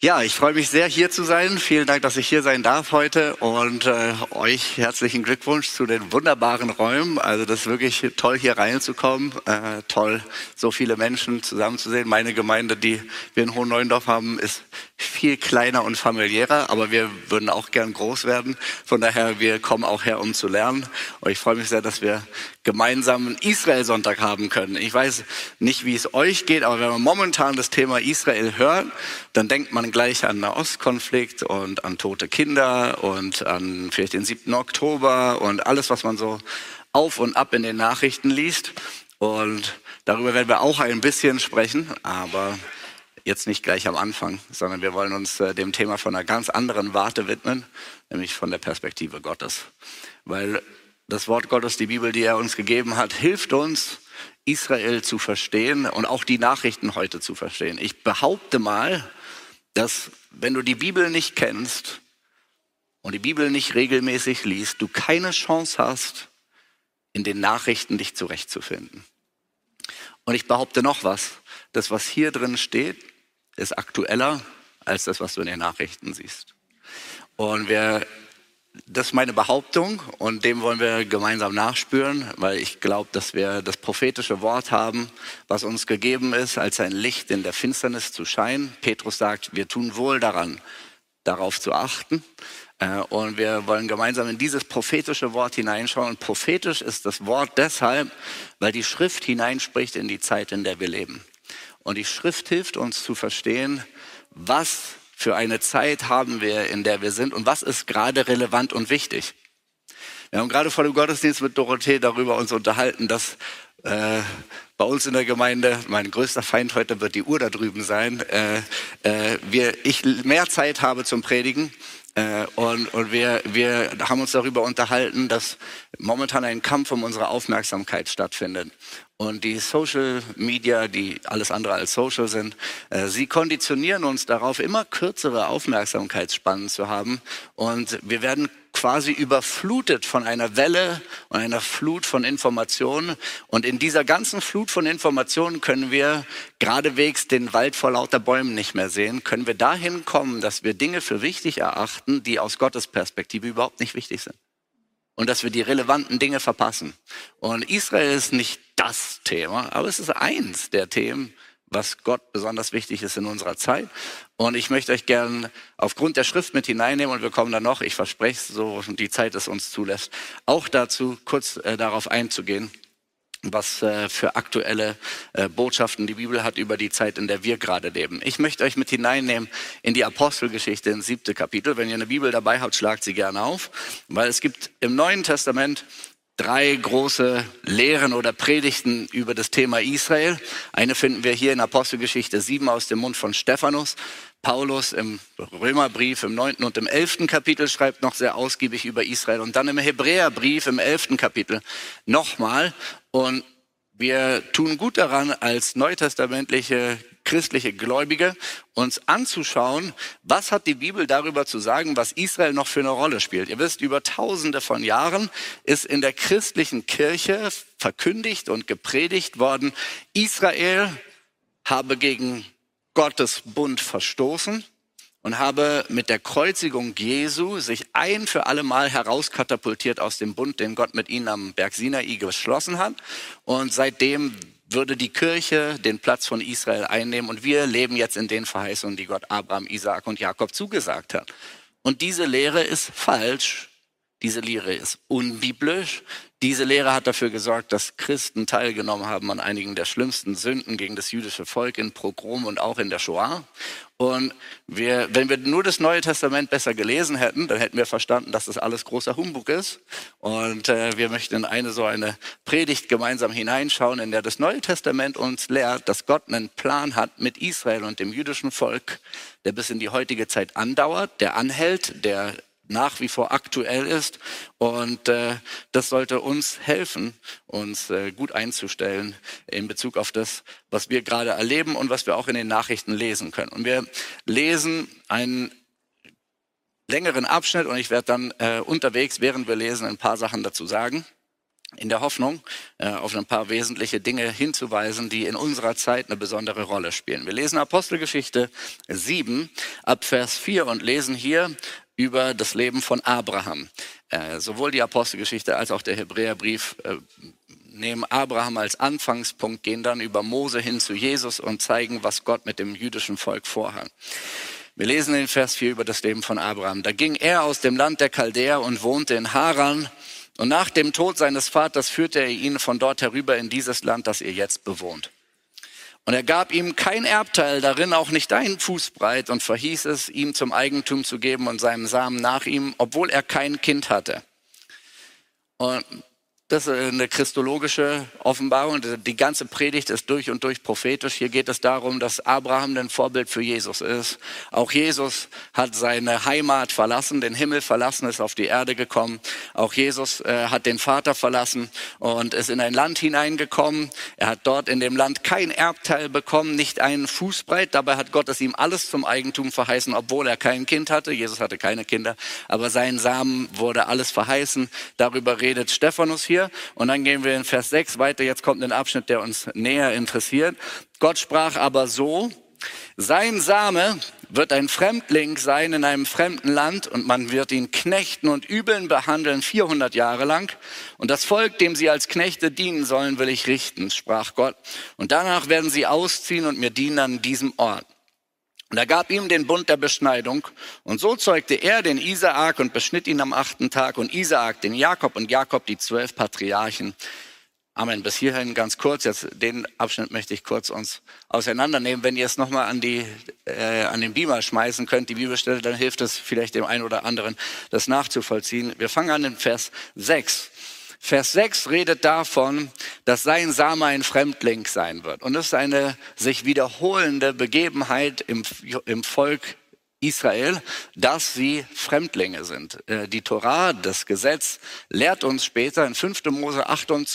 Ja, ich freue mich sehr, hier zu sein. Vielen Dank, dass ich hier sein darf heute und euch herzlichen Glückwunsch zu den wunderbaren Räumen. Also das ist wirklich toll, hier reinzukommen. Toll, so viele Menschen zusammenzusehen. Meine Gemeinde, die wir in Hohenneuendorf haben, ist viel kleiner und familiärer, aber wir würden auch gern groß werden. Von daher, wir kommen auch her, um zu lernen. Und ich freue mich sehr, dass wir gemeinsam einen Israel-Sonntag haben können. Ich weiß nicht, wie es euch geht, aber wenn man momentan das Thema Israel hört, dann denkt man gleich an den Nahostkonflikt und an tote Kinder und an vielleicht den 7. Oktober und alles, was man so auf und ab in den Nachrichten liest. Und darüber werden wir auch ein bisschen sprechen, aber jetzt nicht gleich am Anfang, sondern wir wollen uns dem Thema von einer ganz anderen Warte widmen, nämlich von der Perspektive Gottes. Weil das Wort Gottes, die Bibel, die er uns gegeben hat, hilft uns, Israel zu verstehen und auch die Nachrichten heute zu verstehen. Ich behaupte mal, dass wenn du die Bibel nicht kennst und die Bibel nicht regelmäßig liest, du keine Chance hast, in den Nachrichten dich zurechtzufinden. Und ich behaupte noch was, das, was hier drin steht, ist aktueller als das, was du in den Nachrichten siehst. Und das ist meine Behauptung und dem wollen wir gemeinsam nachspüren, weil ich glaube, dass wir das prophetische Wort haben, was uns gegeben ist, als ein Licht in der Finsternis zu scheinen. Petrus sagt, wir tun wohl daran, darauf zu achten. Und wir wollen gemeinsam in dieses prophetische Wort hineinschauen. Und prophetisch ist das Wort deshalb, weil die Schrift hineinspricht in die Zeit, in der wir leben. Und die Schrift hilft uns zu verstehen, was für eine Zeit haben wir, in der wir sind und was ist gerade relevant und wichtig. Wir haben gerade vor dem Gottesdienst mit Dorothee darüber uns unterhalten, dass bei uns in der Gemeinde, mein größter Feind heute wird die Uhr da drüben sein, ich mehr Zeit habe zum Predigen. Und wir haben uns darüber unterhalten, dass momentan ein Kampf um unsere Aufmerksamkeit stattfindet. Und die Social Media, die alles andere als social sind, sie konditionieren uns darauf, immer kürzere Aufmerksamkeitsspannen zu haben. Und wir werden quasi überflutet von einer Welle und einer Flut von Informationen. Und in dieser ganzen Flut von Informationen können wir geradewegs den Wald vor lauter Bäumen nicht mehr sehen. Können wir dahin kommen, dass wir Dinge für wichtig erachten, die aus Gottes Perspektive überhaupt nicht wichtig sind. Und dass wir die relevanten Dinge verpassen. Und Israel ist nicht das Thema, aber es ist eins der Themen, was Gott besonders wichtig ist in unserer Zeit. Und ich möchte euch gern aufgrund der Schrift mit hineinnehmen und wir kommen dann noch, ich verspreche es, so die Zeit es uns zulässt, auch dazu kurz darauf einzugehen, was für aktuelle Botschaften die Bibel hat über die Zeit, in der wir gerade leben. Ich möchte euch mit hineinnehmen in die Apostelgeschichte, ins 7. Kapitel. Wenn ihr eine Bibel dabei habt, schlagt sie gerne auf, weil es gibt im Neuen Testament 3 große Lehren oder Predigten über das Thema Israel. Eine finden wir hier in Apostelgeschichte 7 aus dem Mund von Stephanus. Paulus im Römerbrief im 9. und im 11. Kapitel schreibt noch sehr ausgiebig über Israel. Und dann im Hebräerbrief im 11. Kapitel nochmal. Und wir tun gut daran, als neutestamentliche christliche Gläubige uns anzuschauen, was hat die Bibel darüber zu sagen, was Israel noch für eine Rolle spielt. Ihr wisst, über Tausende von Jahren ist in der christlichen Kirche verkündigt und gepredigt worden, Israel habe gegen Gottes Bund verstoßen und habe mit der Kreuzigung Jesu sich ein für alle Mal herauskatapultiert aus dem Bund, den Gott mit ihnen am Berg Sinai geschlossen hat. Und seitdem würde die Kirche den Platz von Israel einnehmen und wir leben jetzt in den Verheißungen, die Gott Abraham, Isaak und Jakob zugesagt hat. Und diese Lehre ist falsch, diese Lehre ist unbiblisch. Diese Lehre hat dafür gesorgt, dass Christen teilgenommen haben an einigen der schlimmsten Sünden gegen das jüdische Volk in Pogrom und auch in der Shoah. Und wenn wir nur das Neue Testament besser gelesen hätten, dann hätten wir verstanden, dass das alles großer Humbug ist. Und wir möchten in so eine Predigt gemeinsam hineinschauen, in der das Neue Testament uns lehrt, dass Gott einen Plan hat mit Israel und dem jüdischen Volk, der bis in die heutige Zeit andauert, der anhält, der nach wie vor aktuell ist. Und das sollte uns helfen, uns gut einzustellen in Bezug auf das, was wir gerade erleben und was wir auch in den Nachrichten lesen können. Und wir lesen einen längeren Abschnitt und ich werde dann unterwegs, während wir lesen, ein paar Sachen dazu sagen. in der Hoffnung, auf ein paar wesentliche Dinge hinzuweisen, die in unserer Zeit eine besondere Rolle spielen. Wir lesen Apostelgeschichte 7 ab Vers 4 und lesen hier über das Leben von Abraham. Sowohl die Apostelgeschichte als auch der Hebräerbrief nehmen Abraham als Anfangspunkt, gehen dann über Mose hin zu Jesus und zeigen, was Gott mit dem jüdischen Volk vorhat. Wir lesen in Vers 4 über das Leben von Abraham. Da ging er aus dem Land der Chaldäer und wohnte in Haran. Und nach dem Tod seines Vaters führte er ihn von dort herüber in dieses Land, das ihr jetzt bewohnt. Und er gab ihm kein Erbteil darin, auch nicht einen Fußbreit, und verhieß es, ihm zum Eigentum zu geben und seinem Samen nach ihm, obwohl er kein Kind hatte. Und das ist eine christologische Offenbarung. Die ganze Predigt ist durch und durch prophetisch. Hier geht es darum, dass Abraham ein Vorbild für Jesus ist. Auch Jesus hat seine Heimat verlassen, den Himmel verlassen, ist auf die Erde gekommen. Auch Jesus hat den Vater verlassen und ist in ein Land hineingekommen. Er hat dort in dem Land kein Erbteil bekommen, nicht einen Fußbreit. Dabei hat Gott es ihm alles zum Eigentum verheißen, obwohl er kein Kind hatte. Jesus hatte keine Kinder, aber seinen Samen wurde alles verheißen. Darüber redet Stephanus hier. Und dann gehen wir in Vers 6 weiter. Jetzt kommt ein Abschnitt, der uns näher interessiert. Gott sprach aber so: Sein Same wird ein Fremdling sein in einem fremden Land und man wird ihn knechten und übeln behandeln 400 Jahre lang. Und das Volk, dem sie als Knechte dienen sollen, will ich richten, sprach Gott. Und danach werden sie ausziehen und mir dienen an diesem Ort. Und er gab ihm den Bund der Beschneidung. Und so zeugte er den Isaak und beschnitt ihn am 8. Tag. Und Isaak den Jakob und Jakob die 12 Patriarchen. Amen. Bis hierhin ganz kurz. Jetzt den Abschnitt möchte ich kurz uns auseinandernehmen. Wenn ihr es nochmal an den Beamer schmeißen könnt, die Bibelstelle, dann hilft es vielleicht dem einen oder anderen, das nachzuvollziehen. Wir fangen an in Vers 6. Vers 6 redet davon, dass sein Same ein Fremdling sein wird. Und das ist eine sich wiederholende Begebenheit im Volk Israel, dass sie Fremdlinge sind. Die Torah, das Gesetz, lehrt uns später in 5. Mose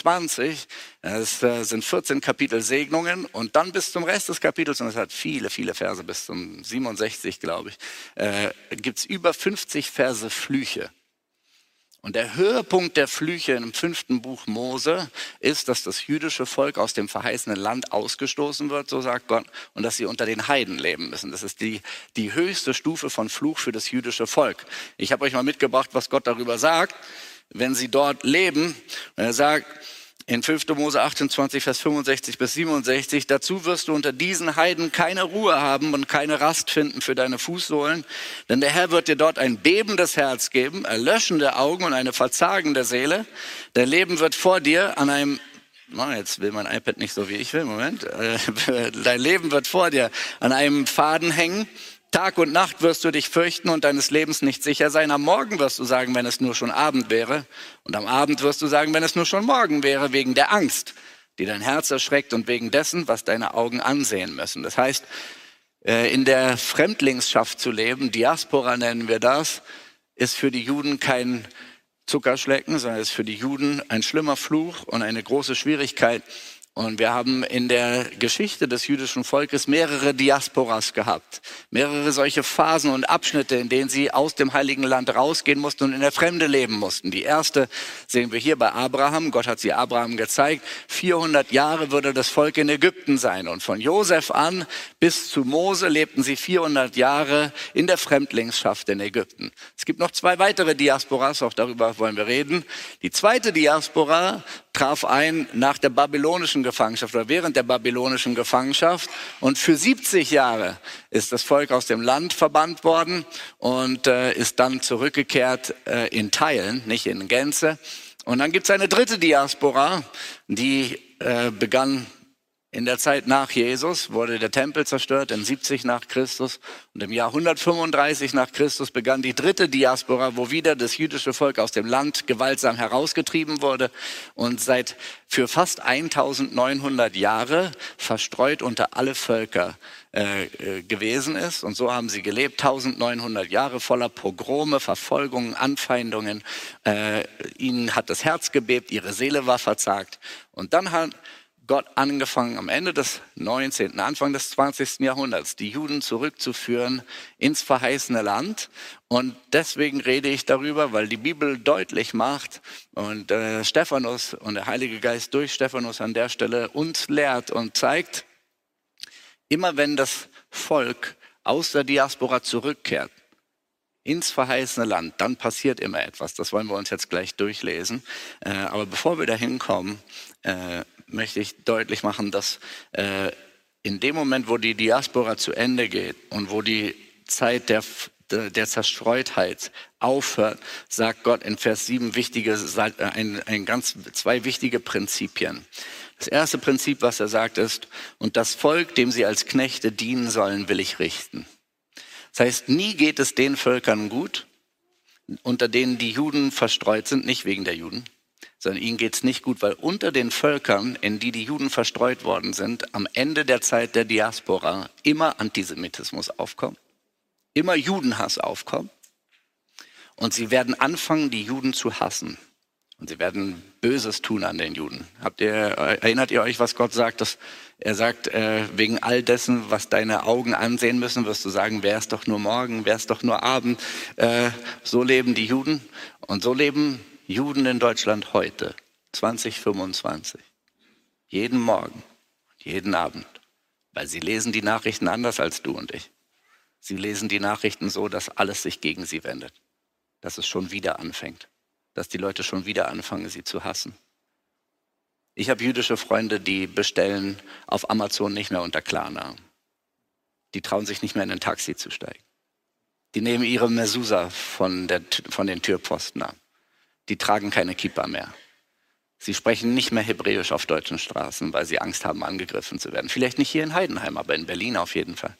28, es sind 14 Kapitel Segnungen und dann bis zum Rest des Kapitels, und es hat viele, viele Verse, bis zum 67, glaube ich, gibt es über 50 Verse Flüche. Und der Höhepunkt der Flüche im 5. Buch Mose ist, dass das jüdische Volk aus dem verheißenen Land ausgestoßen wird, so sagt Gott, und dass sie unter den Heiden leben müssen. Das ist die höchste Stufe von Fluch für das jüdische Volk. Ich habe euch mal mitgebracht, was Gott darüber sagt, wenn sie dort leben. Und er sagt in 5. Mose 28, Vers 65 bis 67, dazu wirst du unter diesen Heiden keine Ruhe haben und keine Rast finden für deine Fußsohlen, denn der Herr wird dir dort ein bebendes Herz geben, erlöschende Augen und eine verzagende Seele. Dein Leben wird vor dir an einem, jetzt will mein iPad nicht so wie ich will, Moment, dein Leben wird vor dir an einem Faden hängen. Tag und Nacht wirst du dich fürchten und deines Lebens nicht sicher sein. Am Morgen wirst du sagen, wenn es nur schon Abend wäre. Und am Abend wirst du sagen, wenn es nur schon Morgen wäre, wegen der Angst, die dein Herz erschreckt und wegen dessen, was deine Augen ansehen müssen. Das heißt, in der Fremdlingsschaft zu leben, Diaspora nennen wir das, ist für die Juden kein Zuckerschlecken, sondern ist für die Juden ein schlimmer Fluch und eine große Schwierigkeit. Und wir haben in der Geschichte des jüdischen Volkes mehrere Diasporas gehabt. Mehrere solche Phasen und Abschnitte, in denen sie aus dem Heiligen Land rausgehen mussten und in der Fremde leben mussten. Die erste sehen wir hier bei Abraham. Gott hat sie Abraham gezeigt. 400 Jahre würde das Volk in Ägypten sein. Und von Josef an bis zu Mose lebten sie 400 Jahre in der Fremdlingsschaft in Ägypten. Es gibt noch 2 weitere Diasporas, auch darüber wollen wir reden. Die zweite Diaspora traf ein nach der babylonischen Gefangenschaft oder während der babylonischen Gefangenschaft. Und für 70 Jahre ist das Volk aus dem Land verbannt worden und ist dann zurückgekehrt in Teilen, nicht in Gänze. Und dann gibt es eine dritte Diaspora, die begann in der Zeit nach Jesus, wurde der Tempel zerstört in 70 nach Christus. Und im Jahr 135 nach Christus begann die dritte Diaspora, wo wieder das jüdische Volk aus dem Land gewaltsam herausgetrieben wurde und für fast 1900 Jahre verstreut unter alle Völker gewesen ist. Und so haben sie gelebt, 1900 Jahre voller Pogrome, Verfolgungen, Anfeindungen. Ihnen hat das Herz gebebt, ihre Seele war verzagt. Und dann hat Gott angefangen am Ende des 19., Anfang des 20. Jahrhunderts, die Juden zurückzuführen ins verheißene Land. Und deswegen rede ich darüber, weil die Bibel deutlich macht und Stephanus und der Heilige Geist durch Stephanus an der Stelle uns lehrt und zeigt, immer wenn das Volk aus der Diaspora zurückkehrt ins verheißene Land, dann passiert immer etwas. Das wollen wir uns jetzt gleich durchlesen. Aber bevor wir dahin kommen, möchte ich deutlich machen, dass in dem Moment, wo die Diaspora zu Ende geht und wo die Zeit der Zerstreutheit aufhört, sagt Gott in Vers 7 zwei wichtige Prinzipien. Das erste Prinzip, was er sagt, ist: Und das Volk, dem sie als Knechte dienen sollen, will ich richten. Das heißt, nie geht es den Völkern gut, unter denen die Juden verstreut sind, nicht wegen der Juden, sondern ihnen geht es nicht gut, weil unter den Völkern, in die die Juden verstreut worden sind, am Ende der Zeit der Diaspora immer Antisemitismus aufkommt, immer Judenhass aufkommt und sie werden anfangen, die Juden zu hassen. Und sie werden Böses tun an den Juden. Erinnert ihr euch, was Gott sagt? Er sagt, wegen all dessen, was deine Augen ansehen müssen, wirst du sagen, wäre es doch nur morgen, wäre es doch nur Abend. So leben die Juden und so leben Juden in Deutschland heute, 2025. Jeden Morgen, jeden Abend. Weil sie lesen die Nachrichten anders als du und ich. Sie lesen die Nachrichten so, dass alles sich gegen sie wendet. Dass es schon wieder anfängt. Dass die Leute schon wieder anfangen, sie zu hassen. Ich habe jüdische Freunde, die bestellen auf Amazon nicht mehr unter Klarnamen. Die trauen sich nicht mehr in ein Taxi zu steigen. Die nehmen ihre Mezuzah von den Türpfosten ab. Die tragen keine Kippa mehr. Sie sprechen nicht mehr Hebräisch auf deutschen Straßen, weil sie Angst haben, angegriffen zu werden. Vielleicht nicht hier in Heidenheim, aber in Berlin auf jeden Fall.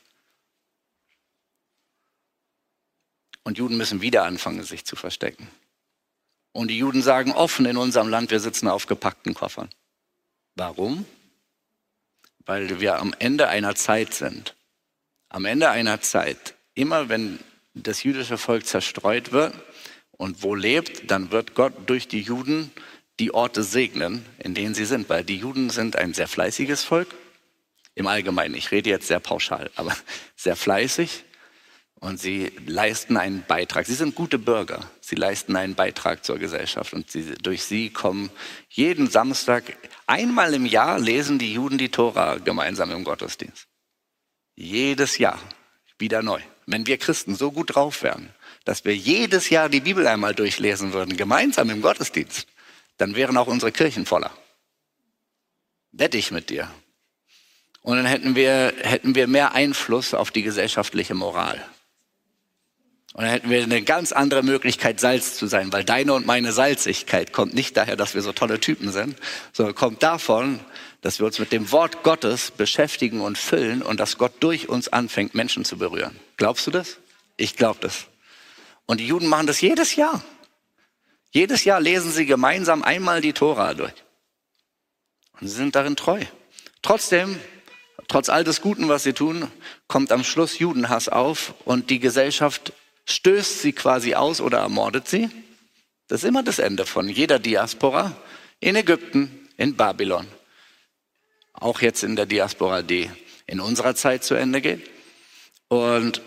Und Juden müssen wieder anfangen, sich zu verstecken. Und die Juden sagen offen in unserem Land, wir sitzen auf gepackten Koffern. Warum? Weil wir am Ende einer Zeit sind. Am Ende einer Zeit, immer wenn das jüdische Volk zerstreut wird und wo lebt, dann wird Gott durch die Juden die Orte segnen, in denen sie sind. Weil die Juden sind ein sehr fleißiges Volk. Im Allgemeinen, ich rede jetzt sehr pauschal, aber sehr fleißig. Und sie leisten einen Beitrag. Sie sind gute Bürger. Sie leisten einen Beitrag zur Gesellschaft. Und durch sie kommen jeden Samstag, einmal im Jahr lesen die Juden die Tora gemeinsam im Gottesdienst. Jedes Jahr, wieder neu. Wenn wir Christen so gut drauf wären, dass wir jedes Jahr die Bibel einmal durchlesen würden, gemeinsam im Gottesdienst, dann wären auch unsere Kirchen voller. Wette ich mit dir. Und dann hätten wir mehr Einfluss auf die gesellschaftliche Moral. Und dann hätten wir eine ganz andere Möglichkeit, Salz zu sein, weil deine und meine Salzigkeit kommt nicht daher, dass wir so tolle Typen sind, sondern kommt davon, dass wir uns mit dem Wort Gottes beschäftigen und füllen und dass Gott durch uns anfängt, Menschen zu berühren. Glaubst du das? Ich glaube das. Und die Juden machen das jedes Jahr. Jedes Jahr lesen sie gemeinsam einmal die Tora durch. Und sie sind darin treu. Trotzdem, trotz all des Guten, was sie tun, kommt am Schluss Judenhass auf und die Gesellschaft stößt sie quasi aus oder ermordet sie. Das ist immer das Ende von jeder Diaspora. In Ägypten, in Babylon. Auch jetzt in der Diaspora, die in unserer Zeit zu Ende geht. Und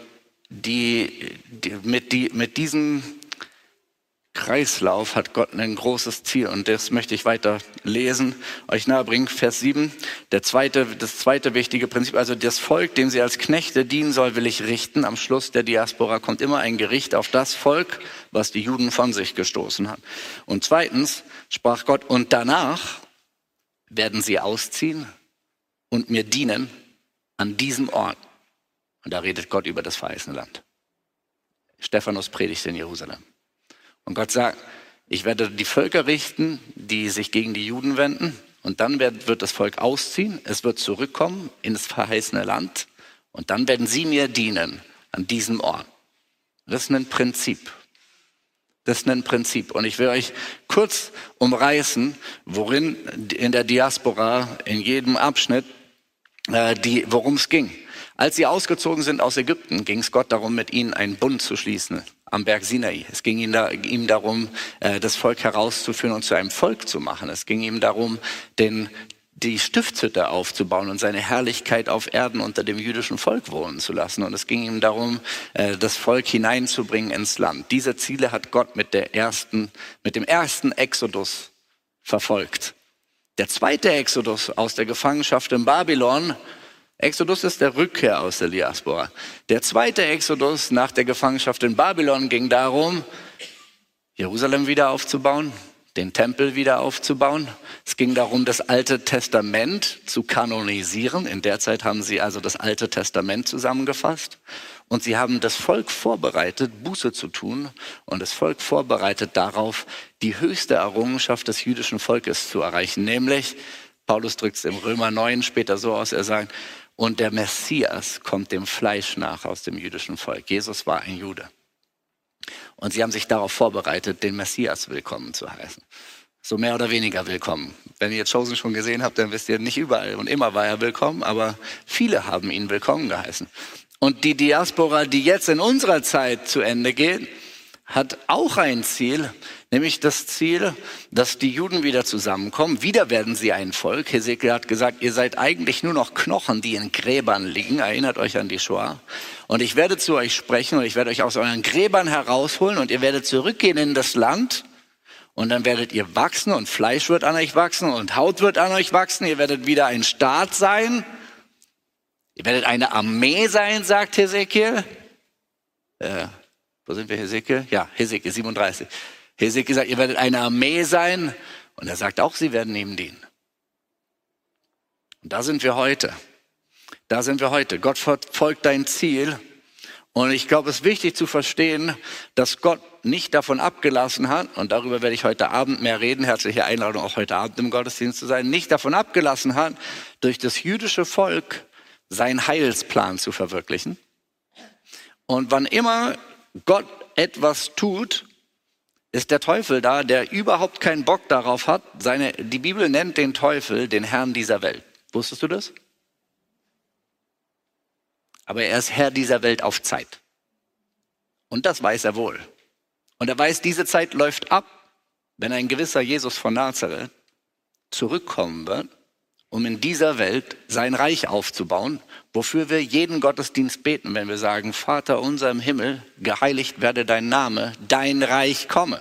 mit diesem Kreislauf hat Gott ein großes Ziel und das möchte ich weiter lesen, euch nahebringen. Vers 7, das zweite wichtige Prinzip, also das Volk, dem sie als Knechte dienen soll, will ich richten. Am Schluss der Diaspora kommt immer ein Gericht auf das Volk, was die Juden von sich gestoßen hat. Und zweitens sprach Gott, und danach werden sie ausziehen und mir dienen an diesem Ort. Und da redet Gott über das verheißene Land. Stephanus predigt in Jerusalem. Und Gott sagt, ich werde die Völker richten, die sich gegen die Juden wenden. Und dann wird das Volk ausziehen. Es wird zurückkommen ins verheißene Land. Und dann werden sie mir dienen an diesem Ort. Das ist ein Prinzip. Das ist ein Prinzip. Und ich will euch kurz umreißen, worin in der Diaspora, in jedem Abschnitt, worum es ging. Als sie ausgezogen sind aus Ägypten, ging es Gott darum, mit ihnen einen Bund zu schließen am Berg Sinai. Es ging ihm darum, das Volk herauszuführen und zu einem Volk zu machen. Es ging ihm darum, die Stiftshütte aufzubauen und seine Herrlichkeit auf Erden unter dem jüdischen Volk wohnen zu lassen. Und es ging ihm darum, das Volk hineinzubringen ins Land. Diese Ziele hat Gott mit dem ersten Exodus verfolgt. Der zweite Exodus aus der Gefangenschaft in Babylon, Exodus ist der Rückkehr aus der Diaspora. Der zweite Exodus nach der Gefangenschaft in Babylon ging darum, Jerusalem wieder aufzubauen, den Tempel wieder aufzubauen. Es ging darum, das Alte Testament zu kanonisieren. In der Zeit haben sie also das Alte Testament zusammengefasst. Und sie haben das Volk vorbereitet, Buße zu tun. Und das Volk vorbereitet darauf, die höchste Errungenschaft des jüdischen Volkes zu erreichen. Nämlich, Paulus drückt es im Römer 9 später so aus, er sagt, und der Messias kommt dem Fleisch nach aus dem jüdischen Volk. Jesus war ein Jude. Und sie haben sich darauf vorbereitet, den Messias willkommen zu heißen. So mehr oder weniger willkommen. Wenn ihr Chosen schon gesehen habt, dann wisst ihr, nicht überall und immer war er willkommen, aber viele haben ihn willkommen geheißen. Und die Diaspora, die jetzt in unserer Zeit zu Ende geht, hat auch ein Ziel, nämlich das Ziel, dass die Juden wieder zusammenkommen. Wieder werden sie ein Volk. Hesekiel hat gesagt, ihr seid eigentlich nur noch Knochen, die in Gräbern liegen. Erinnert euch an die Shoah. Und ich werde zu euch sprechen und ich werde euch aus euren Gräbern herausholen und ihr werdet zurückgehen in das Land. Und dann werdet ihr wachsen und Fleisch wird an euch wachsen und Haut wird an euch wachsen. Ihr werdet wieder ein Staat sein. Ihr werdet eine Armee sein, sagt Hesekiel. Wo sind wir, Hesekiel? Ja, Hesekiel 37. Hesekiel sagt, ihr werdet eine Armee sein. Und er sagt auch, sie werden ihm dienen. Und da sind wir heute. Da sind wir heute. Gott verfolgt dein Ziel. Und ich glaube, es ist wichtig zu verstehen, dass Gott nicht davon abgelassen hat, und darüber werde ich heute Abend mehr reden, herzliche Einladung auch heute Abend im Gottesdienst zu sein, nicht davon abgelassen hat, durch das jüdische Volk seinen Heilsplan zu verwirklichen. Und wann immer Gott etwas tut, ist der Teufel da, der überhaupt keinen Bock darauf hat. Die Bibel nennt den Teufel den Herrn dieser Welt. Wusstest du das? Aber er ist Herr dieser Welt auf Zeit. Und das weiß er wohl. Und er weiß, diese Zeit läuft ab, wenn ein gewisser Jesus von Nazareth zurückkommen wird, um in dieser Welt sein Reich aufzubauen, wofür wir jeden Gottesdienst beten, wenn wir sagen, Vater unser im Himmel, geheiligt werde dein Name, dein Reich komme.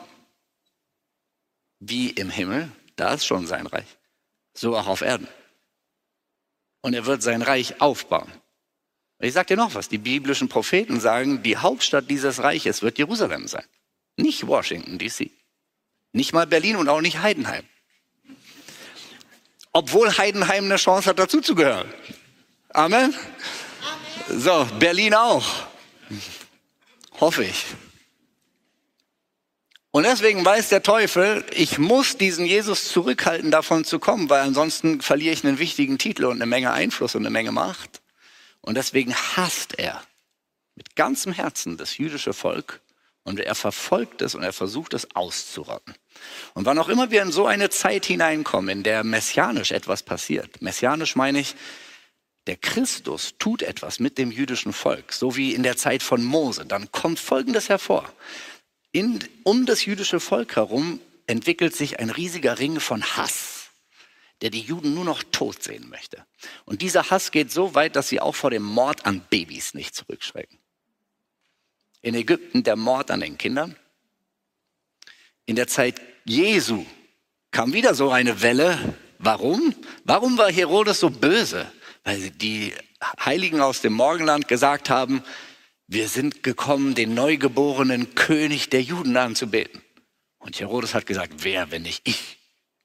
Wie im Himmel, da ist schon sein Reich, so auch auf Erden. Und er wird sein Reich aufbauen. Und ich sage dir noch was, die biblischen Propheten sagen, die Hauptstadt dieses Reiches wird Jerusalem sein. Nicht Washington, D.C. Nicht mal Berlin und auch nicht Heidenheim. Obwohl Heidenheim eine Chance hat, dazuzugehören. Amen? Amen. So, Berlin auch. Hoffe ich. Und deswegen weiß der Teufel, ich muss diesen Jesus zurückhalten, davon zu kommen, weil ansonsten verliere ich einen wichtigen Titel und eine Menge Einfluss und eine Menge Macht. Und deswegen hasst er mit ganzem Herzen das jüdische Volk und er verfolgt es und er versucht es auszurotten. Und wann auch immer wir in so eine Zeit hineinkommen, in der messianisch etwas passiert, messianisch meine ich, der Christus tut etwas mit dem jüdischen Volk, so wie in der Zeit von Mose, dann kommt Folgendes hervor. Um das jüdische Volk herum entwickelt sich ein riesiger Ring von Hass, der die Juden nur noch tot sehen möchte. Und dieser Hass geht so weit, dass sie auch vor dem Mord an Babys nicht zurückschrecken. In Ägypten der Mord an den Kindern. In der Zeit Jesu kam wieder so eine Welle. Warum? Warum war Herodes so böse? Weil die Heiligen aus dem Morgenland gesagt haben, wir sind gekommen, den neugeborenen König der Juden anzubeten. Und Herodes hat gesagt, wer, wenn nicht ich?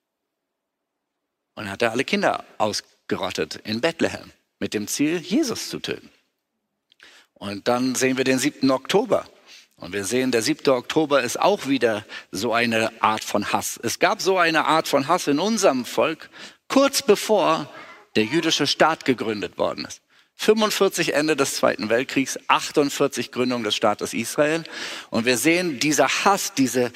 Und hat er alle Kinder ausgerottet in Bethlehem mit dem Ziel, Jesus zu töten. Und dann sehen wir den 7. Oktober. Und wir sehen, der 7. Oktober ist auch wieder so eine Art von Hass. Es gab so eine Art von Hass in unserem Volk, kurz bevor der jüdische Staat gegründet worden ist. 45 Ende des Zweiten Weltkriegs, 48 Gründung des Staates Israel. Und wir sehen, dieser Hass, dieser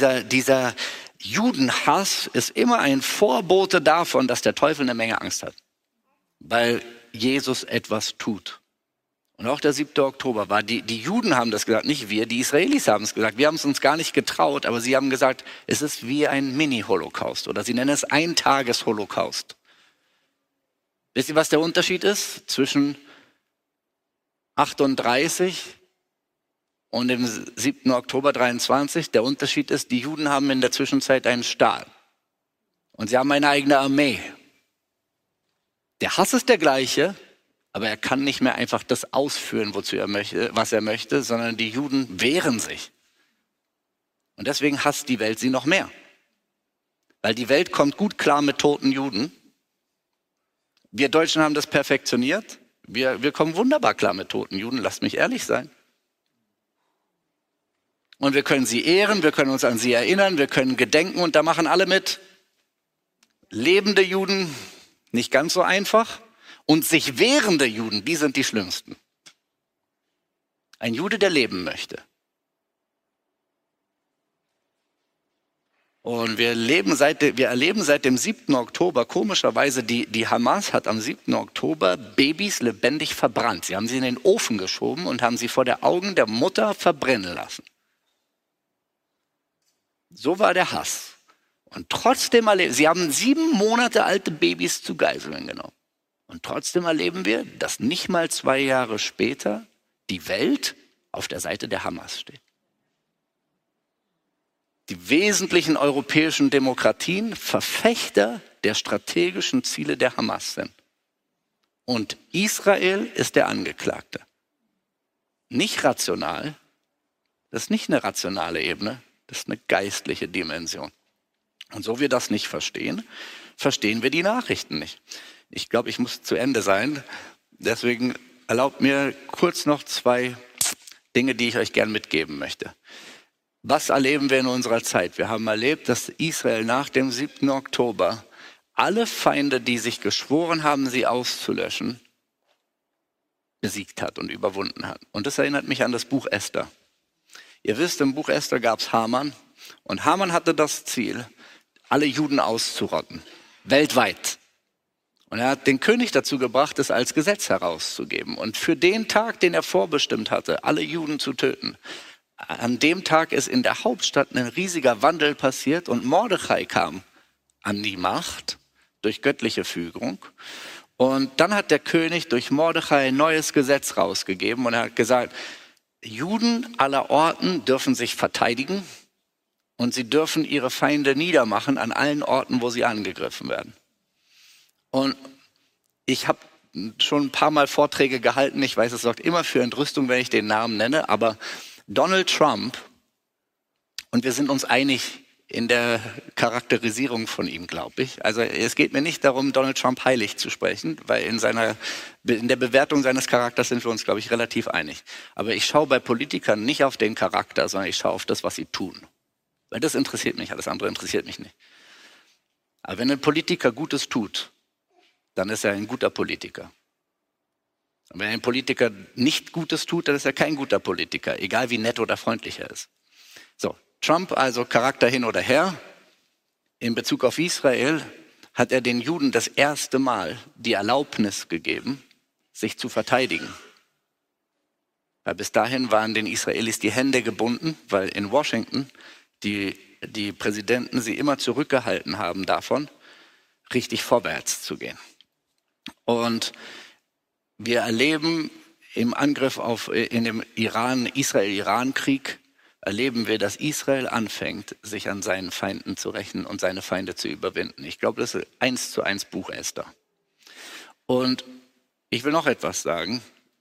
Judenhass ist immer ein Vorbote davon, dass der Teufel eine Menge Angst hat. Weil Jesus etwas tut. Und auch der 7. Oktober war, die Juden haben das gesagt, nicht wir, die Israelis haben es gesagt. Wir haben es uns gar nicht getraut, aber sie haben gesagt, es ist wie ein Mini-Holocaust oder sie nennen es Eintages-Holocaust. Wisst ihr, was der Unterschied ist zwischen 38 und dem 7. Oktober 23? Der Unterschied ist, die Juden haben in der Zwischenzeit einen Staat. Und sie haben eine eigene Armee. Der Hass ist der gleiche, aber er kann nicht mehr einfach das ausführen, was er möchte, sondern die Juden wehren sich. Und deswegen hasst die Welt sie noch mehr. Weil die Welt kommt gut klar mit toten Juden. Wir Deutschen haben das perfektioniert. Wir kommen wunderbar klar mit toten Juden, lasst mich ehrlich sein. Und wir können sie ehren, wir können uns an sie erinnern, wir können gedenken und da machen alle mit. Lebende Juden, nicht ganz so einfach. Und sich wehrende Juden, die sind die schlimmsten. Ein Jude, der leben möchte. Und wir erleben seit dem 7. Oktober, komischerweise, die Hamas hat am 7. Oktober Babys lebendig verbrannt. Sie haben sie in den Ofen geschoben und haben sie vor den Augen der Mutter verbrennen lassen. So war der Hass. Und trotzdem sie haben 7 Monate alte Babys zu Geiseln genommen. Und trotzdem erleben wir, dass nicht mal 2 Jahre später die Welt auf der Seite der Hamas steht. Die wesentlichen europäischen Demokratien Verfechter der strategischen Ziele der Hamas sind. Und Israel ist der Angeklagte. Nicht rational, das ist nicht eine rationale Ebene, das ist eine geistliche Dimension. Und so wir das nicht verstehen, verstehen wir die Nachrichten nicht. Ich glaube, ich muss zu Ende sein. Deswegen erlaubt mir kurz noch 2 Dinge, die ich euch gern mitgeben möchte. Was erleben wir in unserer Zeit? Wir haben erlebt, dass Israel nach dem 7. Oktober alle Feinde, die sich geschworen haben, sie auszulöschen, besiegt hat und überwunden hat. Und das erinnert mich an das Buch Esther. Ihr wisst, im Buch Esther gab es Haman. Und Haman hatte das Ziel, alle Juden auszurotten. Weltweit. Und er hat den König dazu gebracht, es als Gesetz herauszugeben. Und für den Tag, den er vorbestimmt hatte, alle Juden zu töten, an dem Tag ist in der Hauptstadt ein riesiger Wandel passiert und Mordechai kam an die Macht durch göttliche Fügung. Und dann hat der König durch Mordechai ein neues Gesetz rausgegeben und er hat gesagt, Juden aller Orten dürfen sich verteidigen und sie dürfen ihre Feinde niedermachen an allen Orten, wo sie angegriffen werden. Und ich habe schon ein paar Mal Vorträge gehalten, ich weiß, es sorgt immer für Entrüstung, wenn ich den Namen nenne, aber Donald Trump, und wir sind uns einig in der Charakterisierung von ihm, glaube ich. Also es geht mir nicht darum, Donald Trump heilig zu sprechen, weil in der Bewertung seines Charakters sind wir uns, glaube ich, relativ einig. Aber ich schaue bei Politikern nicht auf den Charakter, sondern ich schaue auf das, was sie tun. Weil das interessiert mich, alles andere interessiert mich nicht. Aber wenn ein Politiker Gutes tut, dann ist er ein guter Politiker. Und wenn ein Politiker nicht Gutes tut, dann ist er kein guter Politiker, egal wie nett oder freundlich er ist. So, Trump also Charakter hin oder her. In Bezug auf Israel hat er den Juden das erste Mal die Erlaubnis gegeben, sich zu verteidigen. Weil bis dahin waren den Israelis die Hände gebunden, weil in Washington die Präsidenten sie immer zurückgehalten haben davon, richtig vorwärts zu gehen. Und wir erleben im Angriff in dem Israel-Iran-Krieg, erleben wir, dass Israel anfängt, sich an seinen Feinden zu rächen und seine Feinde zu überwinden. Ich glaube, das ist 1:1 Buch Esther. Und ich will noch etwas sagen,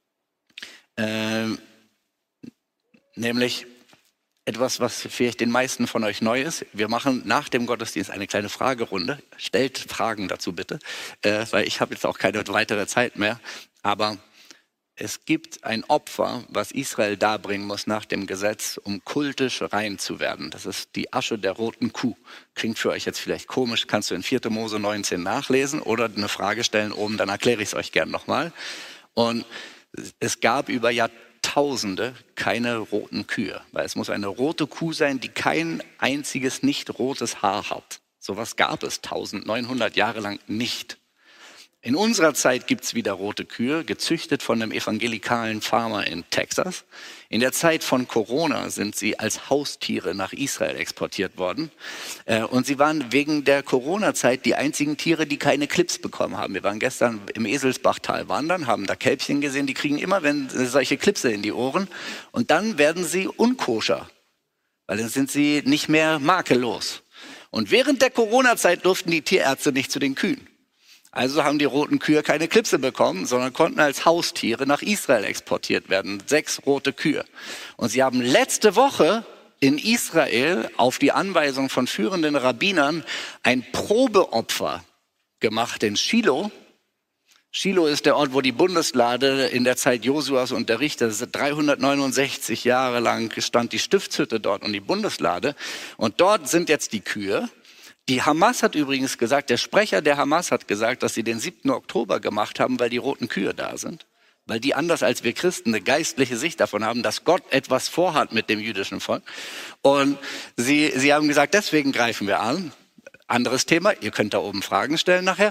nämlich etwas, was vielleicht den meisten von euch neu ist. Wir machen nach dem Gottesdienst eine kleine Fragerunde. Stellt Fragen dazu bitte, weil ich habe jetzt auch keine weitere Zeit mehr. Aber es gibt ein Opfer, was Israel darbringen muss nach dem Gesetz, um kultisch rein zu werden. Das ist die Asche der roten Kuh. Klingt für euch jetzt vielleicht komisch, kannst du in 4. Mose 19 nachlesen oder eine Frage stellen oben, dann erkläre ich es euch gern nochmal. Und es gab über Jahrtausende keine roten Kühe, weil es muss eine rote Kuh sein, die kein einziges nicht rotes Haar hat. Sowas gab es 1900 Jahre lang nicht. In unserer Zeit gibt es wieder rote Kühe, gezüchtet von einem evangelikalen Farmer in Texas. In der Zeit von Corona sind sie als Haustiere nach Israel exportiert worden. Und sie waren wegen der Corona-Zeit die einzigen Tiere, die keine Clips bekommen haben. Wir waren gestern im Eselsbachtal wandern, haben da Kälbchen gesehen, die kriegen immer solche Clipse in die Ohren. Und dann werden sie unkoscher, weil dann sind sie nicht mehr makellos. Und während der Corona-Zeit durften die Tierärzte nicht zu den Kühen. Also haben die roten Kühe keine Klipse bekommen, sondern konnten als Haustiere nach Israel exportiert werden. 6 rote Kühe. Und sie haben letzte Woche in Israel auf die Anweisung von führenden Rabbinern ein Probeopfer gemacht in Shiloh. Shiloh ist der Ort, wo die Bundeslade in der Zeit Josuas und der Richter, 369 Jahre lang stand die Stiftshütte dort und die Bundeslade. Und dort sind jetzt die Kühe. Die Hamas hat übrigens gesagt, der Sprecher der Hamas hat gesagt, dass sie den 7. Oktober gemacht haben, weil die roten Kühe da sind. Weil die anders als wir Christen eine geistliche Sicht davon haben, dass Gott etwas vorhat mit dem jüdischen Volk. Und sie haben gesagt, deswegen greifen wir an. Anderes Thema, ihr könnt da oben Fragen stellen nachher.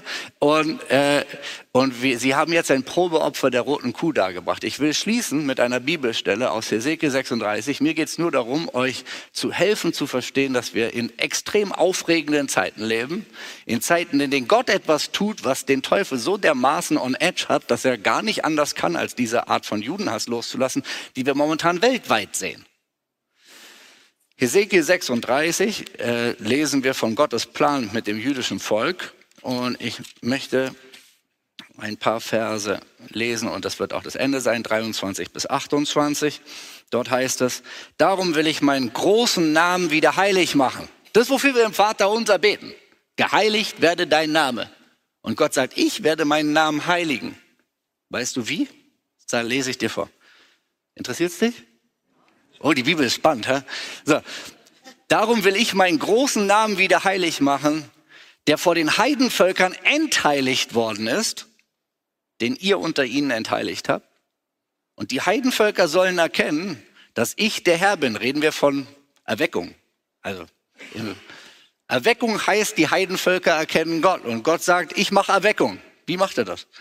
Sie haben jetzt ein Probeopfer der roten Kuh dargebracht. Ich will schließen mit einer Bibelstelle aus Hesekiel 36. Mir geht es nur darum, euch zu helfen zu verstehen, dass wir in extrem aufregenden Zeiten leben. In Zeiten, in denen Gott etwas tut, was den Teufel so dermaßen on edge hat, dass er gar nicht anders kann, als diese Art von Judenhass loszulassen, die wir momentan weltweit sehen. Hesekiel 36 lesen wir von Gottes Plan mit dem jüdischen Volk und ich möchte ein paar Verse lesen und das wird auch das Ende sein, 23 bis 28. Dort heißt es, darum will ich meinen großen Namen wieder heilig machen. Das, wofür wir im Vater unser beten. Geheiligt werde dein Name. Und Gott sagt, ich werde meinen Namen heiligen. Weißt du wie? Da lese ich dir vor. Interessiert's dich? Oh, die Bibel ist spannend, hä? So. Darum will ich meinen großen Namen wieder heilig machen, der vor den Heidenvölkern entheiligt worden ist, den ihr unter ihnen entheiligt habt. Und die Heidenvölker sollen erkennen, dass ich der Herr bin. Reden wir von Erweckung. Also, Erweckung heißt, die Heidenvölker erkennen Gott. Und Gott sagt, ich mache Erweckung. Wie macht er das?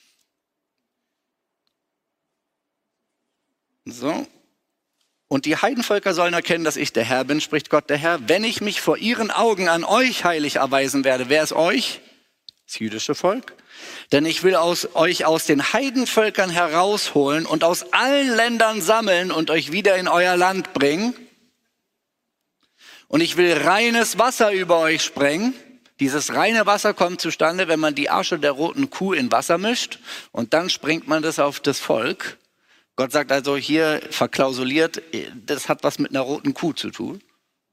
So. Und die Heidenvölker sollen erkennen, dass ich der Herr bin, spricht Gott der Herr, wenn ich mich vor ihren Augen an euch heilig erweisen werde. Wer ist euch? Das jüdische Volk. Denn ich will euch aus den Heidenvölkern herausholen und aus allen Ländern sammeln und euch wieder in euer Land bringen. Und ich will reines Wasser über euch sprengen. Dieses reine Wasser kommt zustande, wenn man die Asche der roten Kuh in Wasser mischt und dann sprengt man das auf das Volk. Gott sagt also hier verklausuliert, das hat was mit einer roten Kuh zu tun.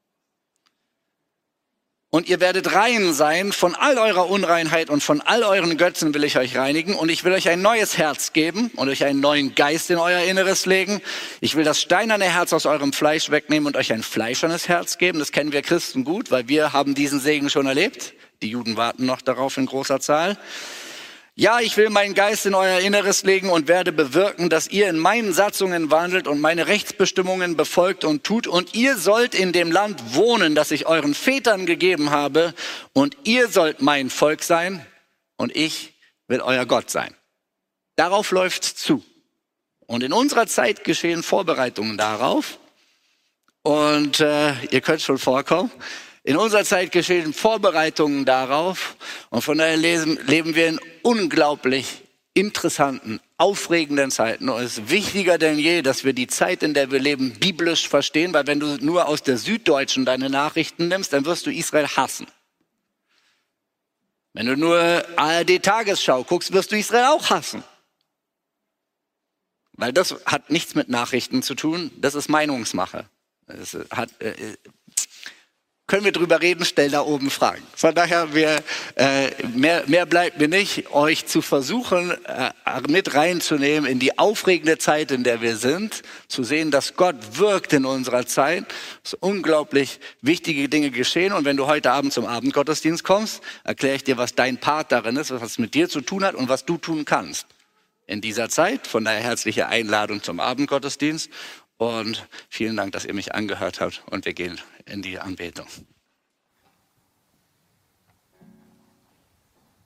Und ihr werdet rein sein, von all eurer Unreinheit und von all euren Götzen will ich euch reinigen. Und ich will euch ein neues Herz geben und euch einen neuen Geist in euer Inneres legen. Ich will das steinerne Herz aus eurem Fleisch wegnehmen und euch ein fleischernes Herz geben. Das kennen wir Christen gut, weil wir haben diesen Segen schon erlebt. Die Juden warten noch darauf in großer Zahl. Ja, ich will meinen Geist in euer Inneres legen und werde bewirken, dass ihr in meinen Satzungen wandelt und meine Rechtsbestimmungen befolgt und tut. Und ihr sollt in dem Land wohnen, das ich euren Vätern gegeben habe. Und ihr sollt mein Volk sein und ich will euer Gott sein. Darauf läuft's zu. Und in unserer Zeit geschehen Vorbereitungen darauf. Und ihr könnt schon vorkommen. In unserer Zeit geschehen Vorbereitungen darauf und von daher leben wir in unglaublich interessanten, aufregenden Zeiten. Und es ist wichtiger denn je, dass wir die Zeit, in der wir leben, biblisch verstehen, weil wenn du nur aus der Süddeutschen deine Nachrichten nimmst, dann wirst du Israel hassen. Wenn du nur ARD-Tagesschau guckst, wirst du Israel auch hassen. Weil das hat nichts mit Nachrichten zu tun, das ist Meinungsmache. Das hat... Können wir drüber reden, stell da oben Fragen. Von daher, mehr bleibt mir nicht, euch zu versuchen, mit reinzunehmen in die aufregende Zeit, in der wir sind, zu sehen, dass Gott wirkt in unserer Zeit, dass unglaublich wichtige Dinge geschehen. Und wenn du heute Abend zum Abendgottesdienst kommst, erkläre ich dir, was dein Part darin ist, was es mit dir zu tun hat und was du tun kannst in dieser Zeit. Von daher herzliche Einladung zum Abendgottesdienst. Und vielen Dank, dass ihr mich angehört habt und wir gehen in die Anbetung.